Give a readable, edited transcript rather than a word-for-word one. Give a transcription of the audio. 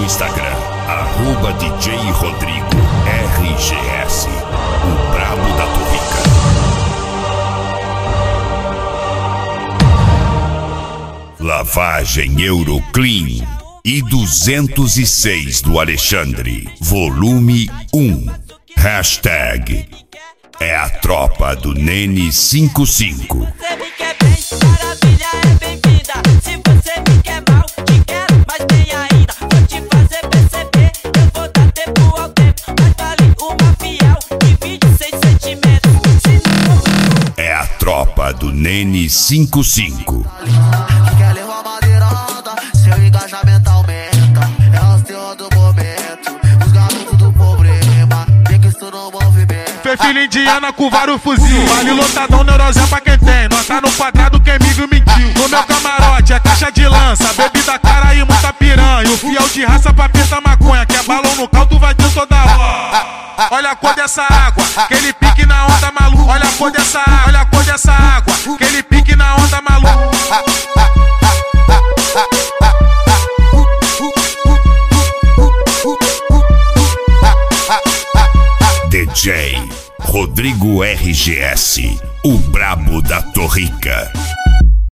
no Instagram, @DJ Rodrigo RGS, o brabo da Torrica. Lavagem Euroclean e 206 do Alexandre, volume 1. Hashtag é a tropa do Nene 55. Você me quer bem, maravilha, é bem-vinda. Se você me quer mal, te quero mais bem ainda. Vou te fazer perceber, eu vou dar tempo ao tempo. Mas vale uma fiel, divide sem sentimento. É a tropa do Nene 55. Quer levar madeirada, seu engajamento aumenta. É o senhor do momento, os garotos do problema. Vê que isso no movimento. Fê filho indiana com vários fuzil. Vale lotadão, neurose pra quem tem. Nota no quadrado, quem me viu mentiu. No meu camarote é caixa de lança, bebida cara e muita piranha. O fiel de raça pra pintar maconha, que é balão no caldo, vai ter toda hora. Olha a cor dessa água, aquele pique na onda maluco. Olha a cor dessa água, olha a cor dessa água, aquele pique na onda maluco. DJ Rodrigo RGS, o brabo da Torrica.